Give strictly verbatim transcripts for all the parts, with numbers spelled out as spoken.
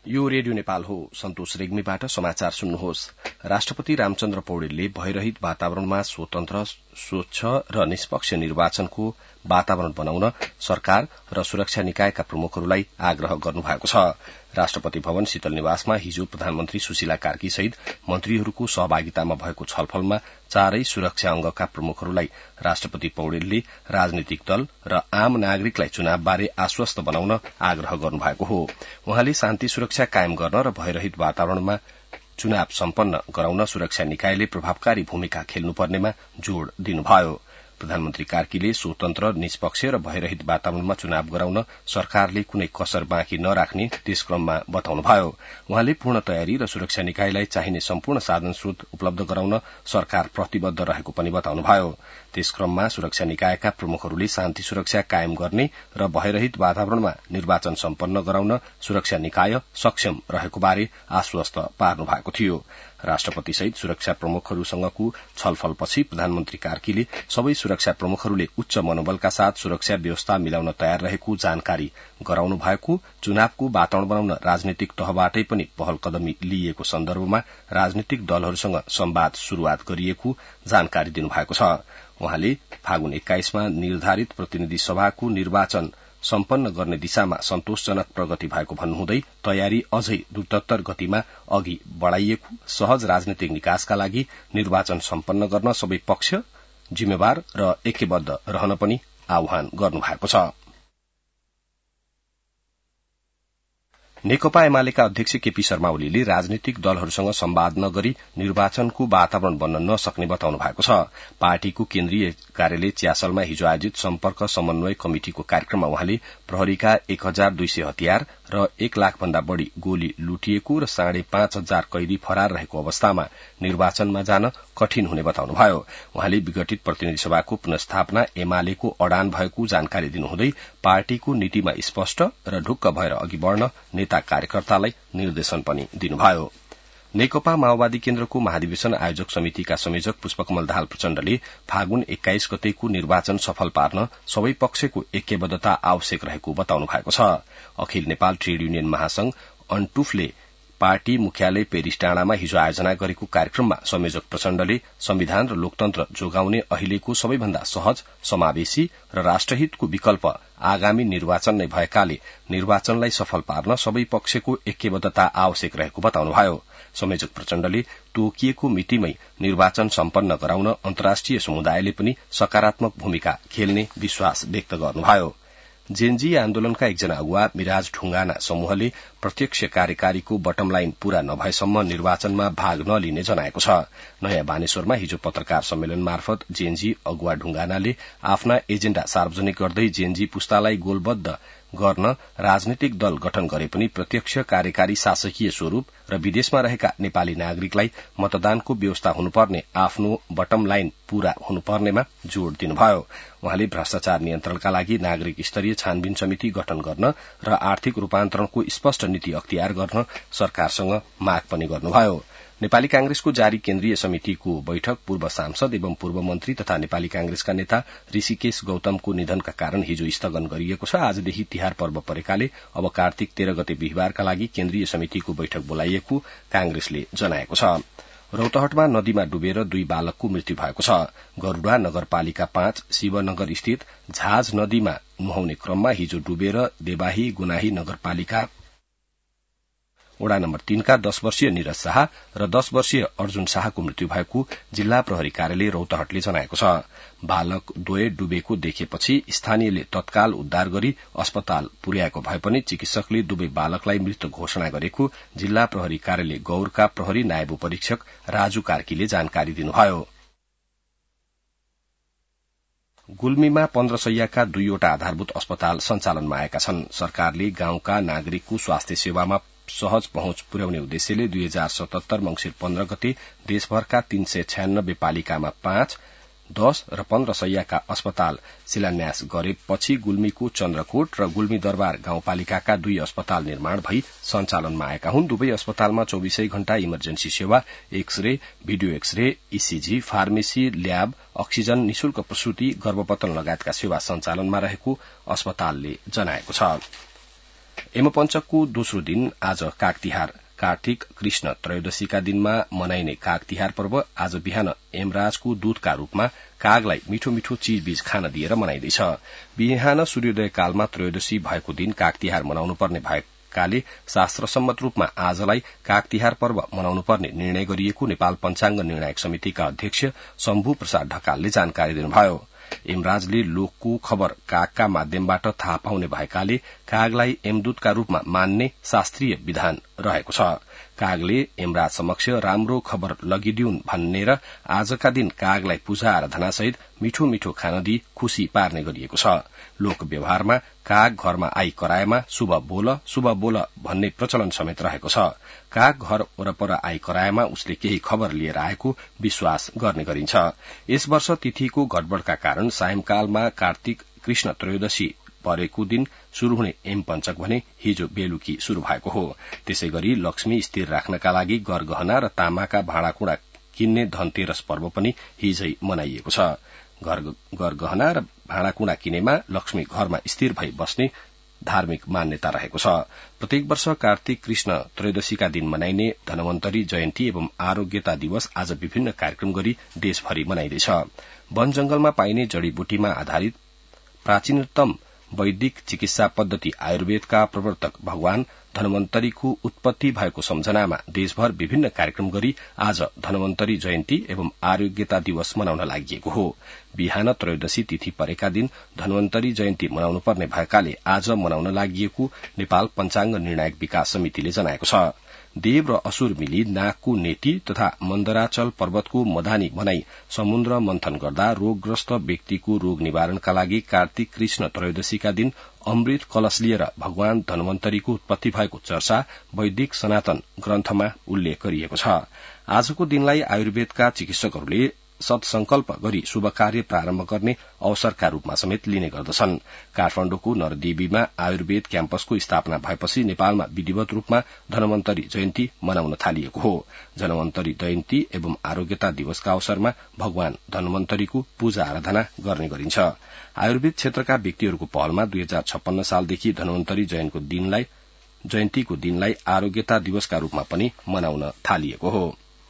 यो रेडियो नेपाल हो। सन्तोष रेग्मीबाट समाचार सुन्नुहोस्। राष्ट्रपति रामचन्द्र पौडेलले भयरहित वातावरणमा स्वतन्त्र, स्वच्छ र निष्पक्ष निर्वाचनको वातावरण बनाउन सरकार र सुरक्षा निकायका प्रमुखहरूलाई आग्रह गर्नुभएको छ। राष्ट्रपति भवन शीतल निवासमा हिजो प्रधानमन्त्री सुशीला कार्की सहित मन्त्रीहरूको सहभागितामा भएको छलफलमा चारै सुरक्षा अंगका प्रमुखहरूलाई राष्ट्रपति पौडेलले राजनीतिक दल र आम नागरिकलाई चुनावबारे आश्वस्त बनाउन आग्रह गर्नुभएको हो। उहाँले शान्ति सुरक्षा कायम गर्न र भयरहित वातावरणमा चुनाव सम्पन्न गराउन सुरक्षा निकायले प्रभावकारी भूमिका खेल्नुपर्नेमा जोड़ दिनुभयो। प्रधानमन्त्री कार्कीले स्वतन्त्र, निष्पक्ष र भयरहित वातावरणमा चुनाव गराउन सरकारले कुनै कसर बाँकी नराख्ने त्यस क्रममा बताउनुभयो। उहाँले पूर्ण तयारी र सुरक्षा निकायलाई चाहिने सम्पूर्ण साधन स्रोत उपलब्ध गराउन सरकार प्रतिबद्ध रहेको पनि बताउनुभयो। त्यस क्रममा सुरक्षा निकायका प्रमुखहरूले शान्ति सुरक्षा कायम गर्ने र भयरहित वातावरणमा निर्वाचन सम्पन्न गराउन सुरक्षा निकाय सक्षम रहेको बारे आश्वस्त पार्नु भएको थियो। राष्ट्रपति सहित सुरक्षा प्रमुखहरूसँगको छलफलपछि प्रधानमन्त्री कार्कीले सबै सुरक्षा प्रमुखहरूले उच्च मनोबलका साथ सुरक्षा व्यवस्था मिलाउन तयार रहेको जानकारी गराउनु भएको, चुनावको वातावरण बनाउन राजनीतिक तहबाटै पनि पहल कदमी लिइएको सन्दर्भमा राजनीतिक दलहरूसँग संवाद शुरूआत गरिएको जानकारी दिनुभएको छ। उहाँले फागुन एक्काइसमा निर्धारित प्रतिनिधि सभाको निर्वाचन सम्पन्न गर्ने दिशामा सन्तोषजनक प्रगति भएको भन्नुहुँदै तयारी अझै द्रुततर गतिमा अघि बढ़ाइएको, सहज राजनीतिक निकासका लागि निर्वाचन सम्पन्न गर्न सबै पक्ष जिम्मेवार र ऐक्यबद्ध रहन पनि आह्वान गर्नुभएको छ। नेकपा एमालेका अध्यक्ष केपी शर्मा ओलीले राजनीतिक दलहरूसँग संवाद नगरी निर्वाचनको वातावरण बन्न नसक्ने बताउनु भएको छ। पार्टीको केन्द्रीय कार्यालय च्यासलमा हिजो आयोजित सम्पर्क समन्वय कमिटिको कार्यक्रममा उहाँले प्रहरीका एक हजार दुई सय हतियार र एक लाख भन्दा बढ़ी गोली लुटिएको र साढे पाँच हजार कैदी फरार रहेको अवस्थामा निर्वाचनमा जान कठिन हुने बताउनुभयो। उहाँले विघटित प्रतिनिधि सभाको पुनस्थापना एमालेको अडान भएको जानकारी दिनुहुँदै पार्टीको नीतिमा स्पष्ट र ढुक्क भएर अघि बढ़न नेता कार्यकर्तालाई निर्देशन पनि दिनुभयो। नेकपा माओवादी केन्द्रको महाधिवेशन आयोजक समितिका संयोजक पुष्पकमल दाहाल प्रचण्डले फागुन एक्काइस गतेको निर्वाचन सफल पार्न सबै पक्षको ऐक्यबद्धता आवश्यक रहेको बताउनु भएको छ। अखिल नेपाल ट्रेड युनियन महासंघ अन्तुफले पार्टी मुख्यालय पेरिस डाँडामा हिजो आयोजना गरेको कार्यक्रममा संयोजक प्रचण्डले संविधान र लोकतन्त्र जोगाउने अहिलेको सबैभन्दा सहज, समावेशी र राष्ट्रहितको विकल्प आगामी निर्वाचन नै भएकाले निर्वाचनलाई सफल पार्न सबै पक्षको ऐक्यबद्धता आवश्यक रहेको बताउनुभयो। संयोजक प्रचण्डले तोकिएको मितिमै निर्वाचन सम्पन्न गराउन अन्तर्राष्ट्रिय समुदायले पनि सकारात्मक भूमिका खेल्ने विश्वास व्यक्त गर्नुभयो। जेनजी आन्दोलनका एकजना अगुवा मिराज ढुंगाना समूहले प्रत्यक्ष कार्यकारीको बटम लाइन पूरा नभएसम्म निर्वाचनमा भाग नलिने जनाएको छ। नयाँ बानेश्वरमा हिजो पत्रकार सम्मेलन मार्फत जेनजी अगुवा ढुंगानाले आफ्ना एजेण्डा सार्वजनिक गर्दै जेनजी पुस्तालाई गोलबद्ध गर्न राजनीतिक दल गठन गरे पनि प्रत्यक्ष कार्यकारी शासकीय स्वरूप र विदेशमा रहेका नेपाली नागरिकलाई मतदानको व्यवस्था हुनुपर्ने आफ्नो बटम लाइन पूरा हुनुपर्नेमा जोड़ दिनुभयो। उहाँले भ्रष्टाचार नियन्त्रणका लागि नागरिक स्तरीय छानबिन समिति गठन गर्न र आर्थिक रूपान्तरणको स्पष्ट नीति अख्तियार गर्न सरकारसँग माग पनि गर्नुभयो। नेपाली कांग्रेसको जारी केन्द्रीय समितिको बैठक पूर्व सांसद एवं पूर्व मन्त्री तथा नेपाली कांग्रेसका नेता ऋषिकेश गौतमको निधनका कारण हिजो स्थगन गरिएको छ। आजदेखि तिहार पर्व परेकाले अब कार्तिक तेह्र गते बिहिबारका लागि केन्द्रीय समितिको बैठक बोलाइएको कांग्रेसले जनाएको छ। रौतहटमा नदीमा डुबेर दुई बालकको मृत्यु भएको छ। गरूडा नगरपालिका पाँच शिवनगर स्थित झाज नदीमा नुहाउने क्रममा हिजो डुबेर देवाही गुनाही नगरपालिका वडा नम्बर तीनका दश वर्षीय निरज शाह र दश वर्षीय अर्जुन शाहको मृत्यु भएको जिल्ला प्रहरी कार्यालय रौतहटले जनाएको छ। बालक द्वय डुबेको देखेपछि स्थानीयले तत्काल उद्धार गरी अस्पताल पुर्याएको भए पनि चिकित्सकले दुवै बालकलाई मृत घोषणा गरेको जिल्ला प्रहरी कार्यालय गौरका प्रहरी नायब उपरीक्षक राजु कार्कीले जानकारी दिनुभयो। गुल्मीमा पन्ध्र सयका दुईवटा आधारभूत अस्पताल सञ्चालनमा आएका छन्। सरकारले गाउँका नागरिकको स्वास्थ्य सेवामा सहज पहुँच पुर्याउने उद्देश्यले दुई हजार सतहत्तर मंगिर पन्ध्र गते देशभरका तीन सय छयानब्बे पालिकामा पाँच, दश र पन्ध्र सयका अस्पताल शिलान्यास गरेपछि गुल्मीको चन्द्रकोट र गुल्मी दरबार गाउँपालिकाका दुई अस्पताल निर्माण भई सञ्चालनमा आएका हुन्। दुवै अस्पतालमा चौबीसै घण्टा इमर्जेन्सी सेवा, X-ray, video X-ray, ECG, pharmacy, lab, oxygen, निशुल्क प्रसूति, गर्भपतन लगायतका सेवा सञ्चालनमा रहेको अस्पतालले जनाएको छ। यमपञ्चकको दोस्रो दिन आज काग तिहार। कार्तिक कृष्ण त्रयोदशीका दिनमा मनाइने काग तिहार पर्व आज बिहान यमराजको दूतका रूपमा कागलाई मिठो मिठो चीजबीज खान दिएर मनाइँदैछ। बिहान सूर्योदय कालमा त्रयोदशी भएको दिन काग तिहार मनाउनु पर्ने भएकाले शास्त्र सम्मत रूपमा आजलाई काग तिहार पर्व मनाउनु पर्ने निर्णय गरिएको नेपाल पञ्चाङ्ग निर्णायक समितिका अध्यक्ष शम्भु प्रसाद ढकालले जानकारी दिनुभयो। यमराजले लोकको खबर कागका माध्यमबाट थाहा पाउने भएकाले कागलाई यमदूतका रूपमा मान्ने शास्त्रीय विधान रहेको छ। कागले यमराज समक्ष राम्रो खबर लगिदिउन् भनेर आजका दिन कागलाई पूजा आराधना सहित मिठो मिठो खान दिई खुशी पार्ने गरिएको छ। लोक व्यवहारमा काग घरमा आई कराएमा शुभ बोल शुभ बोल भन्ने प्रचलन समेत रहेको छ। काग घर वरपर आई कराएमा उसले केही खबर लिएर आएको विश्वास गर्ने गरिन्छ। यस वर्ष तिथिको गडबडका कारण सायंकालमा कार्तिक कृष्ण त्रयोदशी परेको दिन शुरू हुने यमपञ्चक भने हिजो बेलुकी शुरू भएको हो। त्यसै गरी लक्ष्मी स्थिर राख्नका लागि गरगहना र तामाका भाँडाकुँडा किन्ने धनतेरस पर्व पनि हिजै मनाइएको छ। गरगहना र भाँडाकुँडा किनेमा लक्ष्मी घरमा स्थिर भई बस्ने धार्मिक मान्यता रहेको छ। प्रत्येक वर्ष कार्तिक कृष्ण त्रयोदशीका दिन मनाइने धनवन्तरी जयन्ती एवं आरोग्यता दिवस आज विभिन्न कार्यक्रम गरी देशभरि मनाइँदैछ। वन जंगलमा पाइने जड़ीबुटीमा आधारित प्राचीनतम वैदिक चिकित्सा पद्धति आयुर्वेदका प्रवर्तक भगवान धनवन्तरीको उत्पत्ति भएको सम्झनामा देशभर विभिन्न कार्यक्रम गरी आज धनवन्तरी जयन्ती एवं आरोग्यता दिवस मनाउन लागि हो। बिहान त्रयोदशी तिथि परेका दिन धनवन्तरी जयन्ती मनाउनु पर्ने भएकाले आज मनाउन लागि नेपाल पञ्चाङ्ग निर्णायक विकास समितिले जनाएको छ। देव र असुर मिली नागको नेटी तथा मन्दराचल पर्वतको मदानी बनाई समुद्र मन्थन गर्दा रोगग्रस्त व्यक्तिको रोग निवारणका लागि कार्तिक कृष्ण त्रयोदशीका दिन अमृत कलश लिएर भगवान धन्वन्तरीको उत्पत्ति भएको चर्चा वैदिक सनातन ग्रन्थमा उल्लेख गरिएको छ। आजको दिनलाई आयुर्वेदका चिकित्सकहरूले सत्संकल्प गरी शुभ कार्य प्रारम्भ गर्ने अवसरका रूपमा समेत लिने गर्दछन्। काठमाडौँको नरदेवीमा आयुर्वेद क्याम्पसको स्थापना भएपछि नेपालमा विधिवत रूपमा धन्वन्तरी जयन्ती मनाउन थालिएको हो। धन्वन्तरी जयन्ती एवं आरोग्यता दिवसका अवसरमा भगवान धन्वन्तरीको पूजा आराधना गर्ने गरिन्छ। आयुर्वेद क्षेत्रका व्यक्तिहरूको पहलमा दुई हजार छप्पन्न सालदेखि धन्वन्तरी जयन्तीको दिनलाई जयन्तीको दिनलाई आरोग्यता दिवसका रूपमा पनि मनाउन थालिएको हो।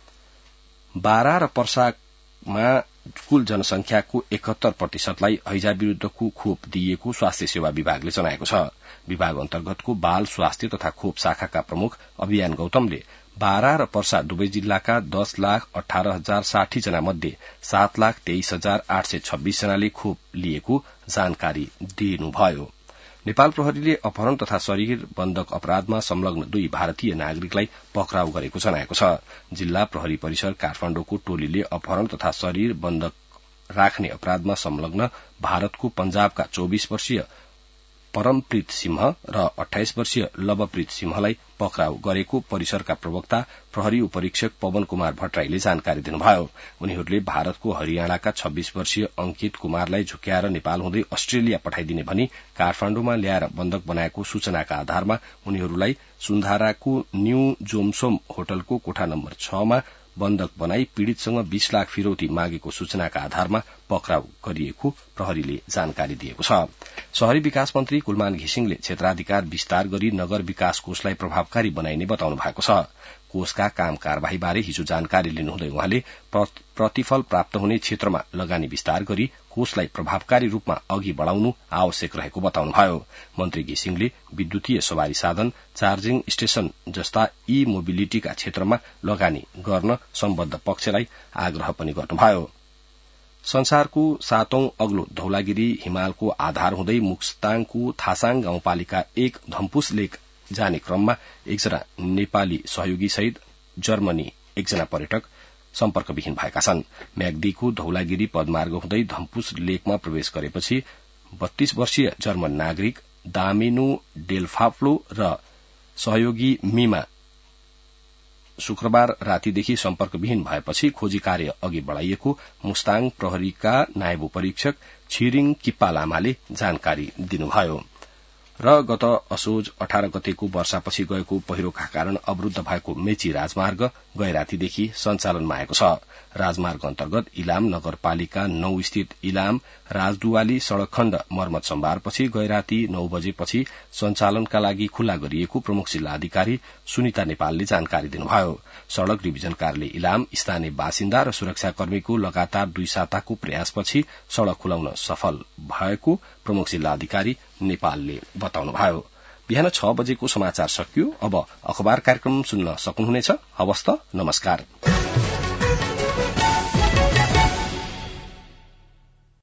बारा र पर्सा मा कुल जनसंख्याको एकहत्तर प्रतिशतलाई हैजा विरूद्धको खोप दिइएको स्वास्थ्य सेवा विभागले जनाएको छ। विभाग अन्तर्गतको बाल स्वास्थ्य तथा खोप शाखाका प्रमुख अभियान गौतमले बारा र पर्सा दुवै जिल्लाका दस लाख अठारह हजार साठी जना मध्ये सात लाख तेइस हजार आठ सय छब्बीस जनाले खोप लिएको जानकारी दिनुभयो। नेपाल प्रहरीले अपहरण तथा शरीर बन्धक अपराधमा संलग्न दुई भारतीय नागरिकलाई पक्राउ गरेको जनाएको छ। जिल्ला प्रहरी परिसर काठमाडौँको टोलीले अपहरण तथा शरीर बन्धक राख्ने अपराधमा संलग्न भारतको पंजाबका चौबीस वर्षीय परमप्रीत सिंह र अठाइस वर्षीय लवप्रीत सिंहलाई पक्राउ गरेको परिसरका प्रवक्ता प्रहरी उपरीक्षक पवन कुमार भट्टराईले जानकारी दिनुभयो। उनीहरूले भारतको हरियाणाका छब्बीस वर्षीय अंकित कुमारलाई झुक्याएर नेपाल हुँदै अस्ट्रेलिया पठाइदिने भनी काठमाण्डुमा ल्याएर बन्धक बनाएको सूचनाका आधारमा उनीहरूलाई सुन्धाराको न्यू जोमसोम होटलको कोठा नम्बर छ मा बन्धक बनाई पीड़ितसँग बीस लाख फिरौती मागेको सूचनाका आधारमा पक्राउ गरिएको प्रहरीले जानकारी दिएको छ। शहरी विकास मन्त्री कुलमान घिसिङले क्षेत्राधिकार विस्तार गरी नगर विकास कोषलाई प्रभावकारी बनाइने बताउनु भएको छ। कोषका काम कार्यवाहीबारे हिजो जानकारी लिनुहुँदै उहाँले प्रतिफल प्राप्त हुने क्षेत्रमा लगानी विस्तार गरी कोषलाई प्रभावकारी रूपमा अघि बढ़ाउनु आवश्यक रहेको बताउनुभयो। मन्त्री घिसिङले विद्युतीय सवारी साधन, चार्जिङ स्टेशन जस्ता ई मोबिलिटीका क्षेत्रमा लगानी गर्न सम्बद्ध पक्षलाई आग्रह पनि गर्नुभयो। संसारको सातौं अग्लो धौलागिरी हिमालको आधार हुँदै मुक्ताङको थासाङ गाउँपालिका एक धम्पुस लेक जाने क्रममा एकजना नेपाली सहयोगी सहित जर्मनी एकजना पर्यटक सम्पर्कविहीन भएका छन्। म्याग्दीको धौलागिरी पदमार्ग हुँदै धम्पुस लेकमा प्रवेश गरेपछि बत्तीस वर्षीय जर्मन नागरिक दामिनो डेल्फाफ्लो र सहयोगी मीमा शुक्रबार रातीदेखि सम्पर्कविहीन भएपछि खोजी कार्य अघि बढ़ाइएको मुस्ताङ प्रहरीका नायब परीक्षक छिरिङ किप्पा लामाले जानकारी दिनुभयो। र गत असोज अठार गतेको वर्षापछि गएको पहिरोका कारण अवरूद्ध भएको मेची राजमार्ग गैरातीदेखि सञ्चालनमा आएको छ। राजमार्ग अन्तर्गत इलाम नगरपालिका नौ स्थित इलाम राजदुवाली सड़क खण्ड मर्मत सम्भारपछि गैराती नौ बजेपछि सञ्चालनका लागि खुल्ला गरिएको प्रमुख जिल्ला अधिकारी सुनिता नेपालले जानकारी दिनुभयो। सड़क डिभिजन कार्यालय इलाम स्थानीय बासिन्दा र सुरक्षाकर्मीको लगातार दुई साताको प्रयासपछि सड़क खुलाउन सफल भएको प्रमुख जिल्ला अधिकारी नेपालले बताउनुभयो। बिहान छ बजेको समाचार सकियो। अब अखबार कार्यक्रम सुन्न सक्नुहुनेछ। हवस् त, नमस्कार।